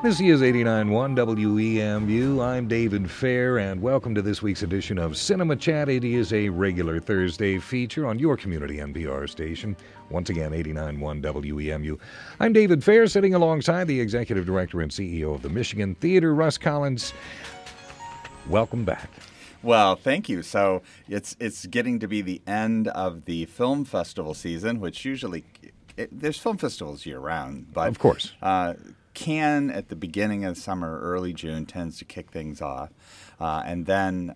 This is 89.1 WEMU. I'm David Fair, and welcome to this week's edition of Cinema Chat. It is a regular Thursday feature on your community NPR station. Once again, 89.1 WEMU. I'm David Fair, sitting alongside the Executive Director and CEO of the Michigan Theater, Russ Collins. Welcome back. Well, thank you. So it's getting to be the end of the film festival season, which usually there's film festivals year-round. But of course. Cannes at the beginning of the summer, early June, tends to kick things off. And then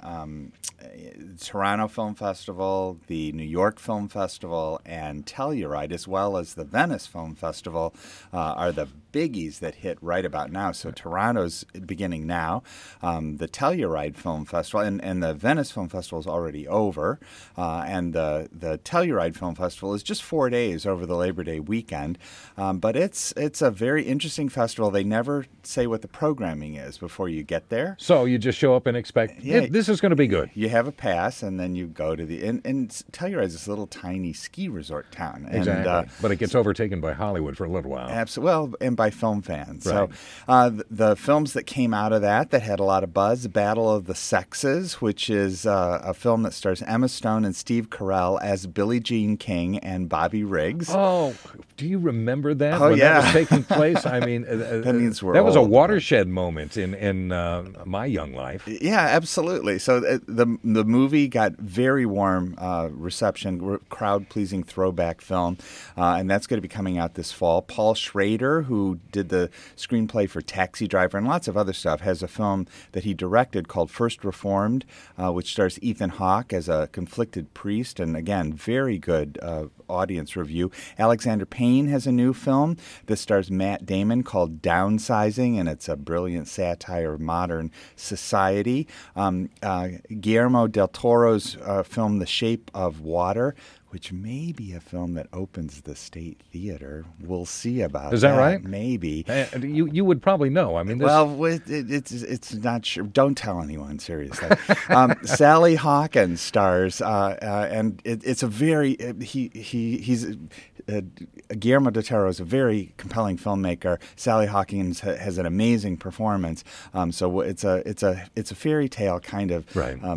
Toronto Film Festival, the New York Film Festival, and Telluride, as well as the Venice Film Festival, are the biggies that hit right about now. So Toronto's beginning now. The Telluride Film Festival and the Venice Film Festival is already over. And the Telluride Film Festival is just 4 days over the Labor Day weekend. But it's a very interesting festival. They never say what the programming is before you get there. So you just show up and expect, this is going to be good. You have a pass, and then you go to the... And Telluride is this little tiny ski resort town. Exactly. And, but it gets overtaken by Hollywood for a little while. Absolutely. Well, and by film fans. Right. So the films that came out of that had a lot of buzz, Battle of the Sexes, which is a film that stars Emma Stone and Steve Carell as Billie Jean King and Bobby Riggs. Oh, do you remember that? Oh, when yeah. that was taking place? I mean, that means we're that was a old. watershed moment in my young life. Yeah, absolutely. So the movie got very warm reception, crowd-pleasing throwback film, and that's going to be coming out this fall. Paul Schrader, who did the screenplay for Taxi Driver and lots of other stuff, has a film that he directed called First Reformed, which stars Ethan Hawke as a conflicted priest, and again, very good audience review. Alexander Payne has a new film that stars Matt Damon called Downsizing, and it's a brilliant satire of modern society. Guillermo del Toro's film The Shape of Water, which may be a film that opens the State Theater. We'll see about that. Is that right? Maybe. You would probably know. I mean, it's not sure. Don't tell anyone, seriously. Sally Hawkins stars, and it's a very he's Guillermo del Toro is a very compelling filmmaker. Sally Hawkins has an amazing performance. So it's a fairy tale kind of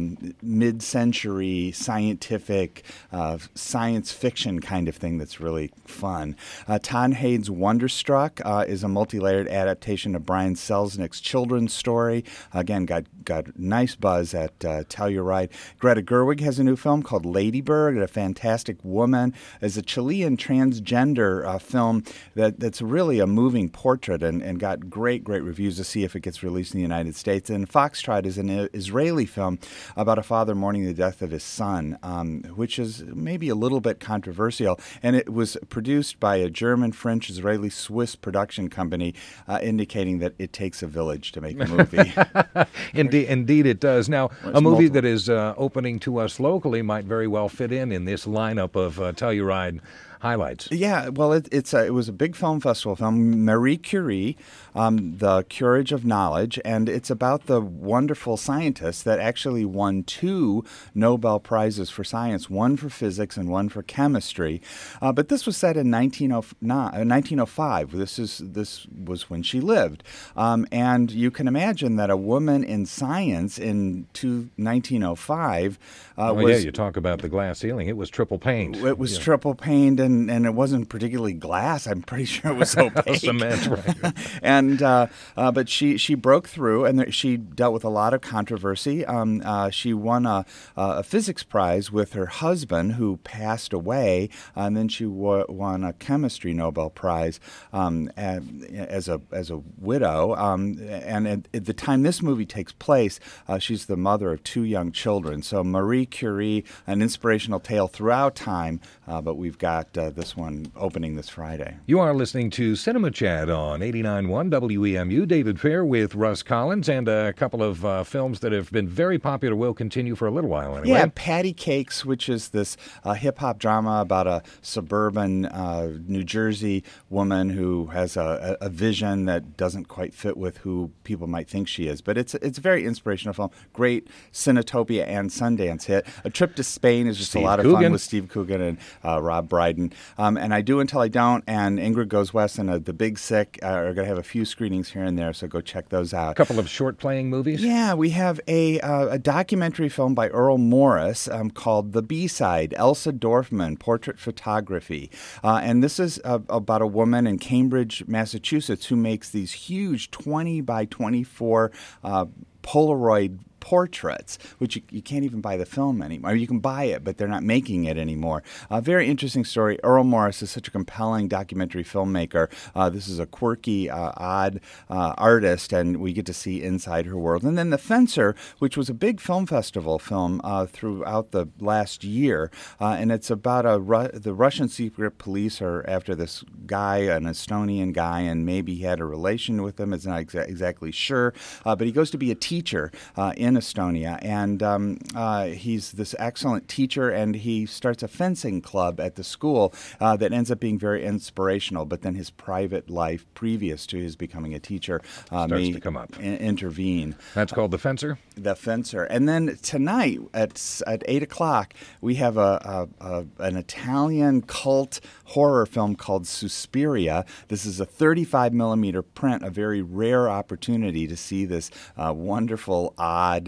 mid-century scientific science fiction kind of thing that's really fun. Todd Haynes' Wonderstruck is a multi-layered adaptation of Brian Selznick's children's story. Again, got nice buzz at Telluride. Greta Gerwig has a new film called Ladybird, A Fantastic Woman. Is a Chilean transgender film that's really a moving portrait and got great reviews. To see if it gets released in the United States. And Foxtrot is an Israeli film about a father mourning the death of his son, which is maybe a little bit controversial. And it was produced by a German, French, Israeli, Swiss production company, indicating that it takes a village to make a movie. Indeed it does. Now, a movie that is opening to us locally might very well fit in this lineup of Telluride highlights. Yeah, well, it was a big film festival film, Marie Curie, The Courage of Knowledge, and it's about the wonderful scientist that actually won 2 Nobel Prizes for science, one for physics and one for chemistry. But this was set in 1905. This was when she lived. And you can imagine that a woman in science in 1905 was... you talk about the glass ceiling. It was triple paned. It was triple paned, and it wasn't particularly glass. I'm pretty sure it was opaque. Cement, right. And but she broke through, and she dealt with a lot of controversy. She won a physics prize with her husband, who passed away, and then she won a chemistry Nobel Prize as a widow. And at the time this movie takes place, she's the mother of 2 young children. So Marie Curie, an inspirational tale throughout time, but we've got this one opening this Friday. You are listening to Cinema Chat on 89.1 WEMU. David Fair with Russ Collins, and a couple of films that have been very popular, will continue for a little while anyway. Yeah, Patty Cakes, which is this hip-hop drama about a suburban New Jersey woman who has a vision that doesn't quite fit with who people might think she is. But it's a very inspirational film. Great Cinetopia and Sundance hit. A Trip to Spain is just a lot of fun with Steve Coogan and Rob Brydon. And I Do Until I Don't and Ingrid Goes West and The Big Sick are going to have a few screenings here and there, so go check those out. A couple of short-playing movies? Yeah, we have a documentary film by Earl Morris called The B-Side, Elsa Dorfman, Portrait Photography. And this is about a woman in Cambridge, Massachusetts, who makes these huge 20 by 24 Polaroid portraits, which you can't even buy the film anymore. You can buy it, but they're not making it anymore. A very interesting story. Earl Morris is such a compelling documentary filmmaker. This is a quirky, odd artist, and we get to see inside her world. And then The Fencer, which was a big film festival film throughout the last year, and it's about the Russian secret police are after this guy, an Estonian guy, and maybe he had a relation with him. It's not exactly sure, but he goes to be a teacher in Estonia, and he's this excellent teacher, and he starts a fencing club at the school that ends up being very inspirational, but then his private life previous to his becoming a teacher starts to come up. Intervene. That's called The Fencer? The Fencer. And then tonight at 8 o'clock, we have an Italian cult horror film called Suspiria. This is a 35 millimeter print, a very rare opportunity to see this wonderful, odd,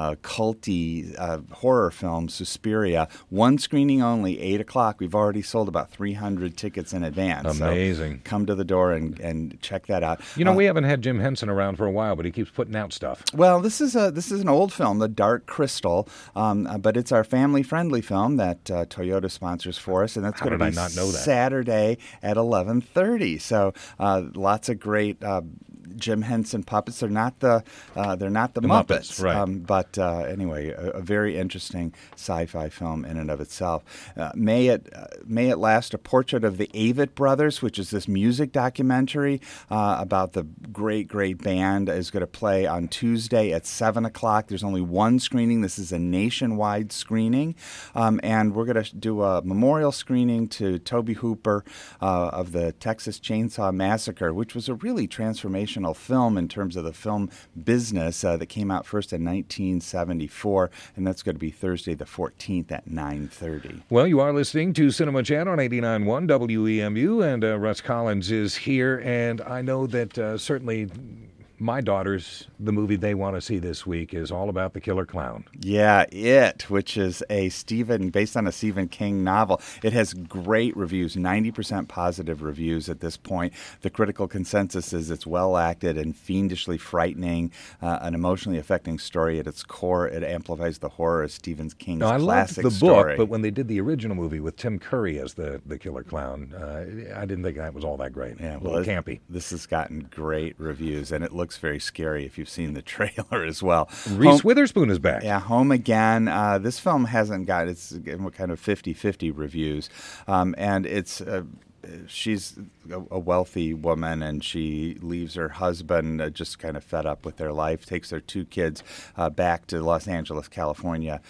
culty horror film, Suspiria. One screening only, 8 o'clock. We've already sold about 300 tickets in advance. Amazing. So come to the door and check that out. You know, we haven't had Jim Henson around for a while, but he keeps putting out stuff. Well, this is an old film, The Dark Crystal, but it's our family-friendly film that Toyota sponsors for us, and that's going to be Saturday at 11:30. So lots of great Jim Henson puppets. They're not the Muppets, right. But anyway, a very interesting sci-fi film in and of itself. May It Last, A Portrait of the Avett Brothers, which is this music documentary about the great band, is going to play on Tuesday at 7 o'clock. There's only one screening. This is a nationwide screening, and we're going to do a memorial screening to Tobe Hooper of the Texas Chainsaw Massacre, which was a really transformational film in terms of the film business that came out first in 1974, and that's going to be Thursday the 14th at 9:30. Well, you are listening to Cinema Chat on 89.1 WEMU, and Russ Collins is here, and I know that certainly my daughters, the movie they want to see this week is all about the Killer Clown. Yeah, It, which is based on a Stephen King novel. It has great reviews, 90% positive reviews at this point. The critical consensus is it's well acted and fiendishly frightening, an emotionally affecting story at its core. It amplifies the horror of Stephen King's classic the story. book, but when they did the original movie with Tim Curry as the Killer Clown, I didn't think that was all that great. Yeah, a little campy. This has gotten great reviews, and it looks very scary if you've seen the trailer as well. Reese Witherspoon is back. Yeah, Home Again. This film hasn't got, it's kind of 50-50 reviews, and it's... she's a wealthy woman, and she leaves her husband just kind of fed up with their life, takes their two kids back to Los Angeles, California,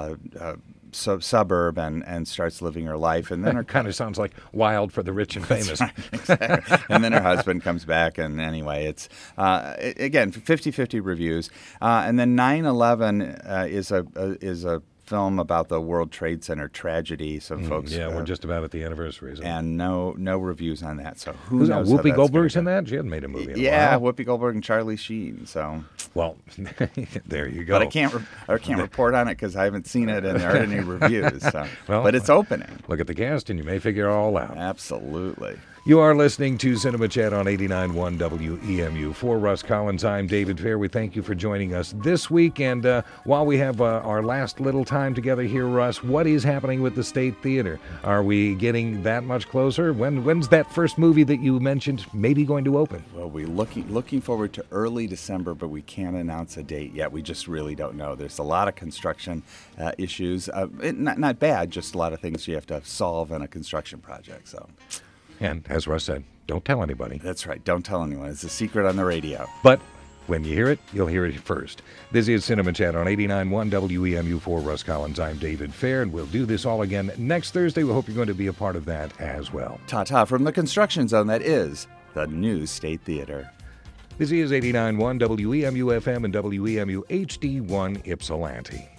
suburb, and starts living her life. And then her kind of sounds like Wild for the Rich and Famous. Right, exactly. And then her husband comes back, and anyway, it's again 50-50 reviews. And then 9/11 is a film about the World Trade Center tragedy. Some folks, we're just about at the anniversary, and no reviews on that. So who knows? Whoopi Goldberg's in that? She hadn't made a movie in a while. Whoopi Goldberg and Charlie Sheen. So well, there you go. But I can't report on it because I haven't seen it, and there aren't any reviews. So. Well, but it's opening. Look at the cast, and you may figure it all out. Absolutely. You are listening to Cinema Chat on 89.1 WEMU. For Russ Collins, I'm David Fair. We thank you for joining us this week. And while we have our last little time together here, Russ, what is happening with the State Theater? Are we getting that much closer? When's that first movie that you mentioned maybe going to open? Well, we're looking forward to early December, but we can't announce a date yet. We just really don't know. There's a lot of construction issues. Not bad, just a lot of things you have to solve in a construction project. So. And as Russ said, don't tell anybody. That's right. Don't tell anyone. It's a secret on the radio. But when you hear it, you'll hear it first. This is Cinema Chat on 89.1 WEMU. For Russ Collins, I'm David Fair, and we'll do this all again next Thursday. We hope you're going to be a part of that as well. Ta-ta from the construction zone that is the new State Theater. This is 89.1 WEMU FM and WEMU HD1 Ypsilanti.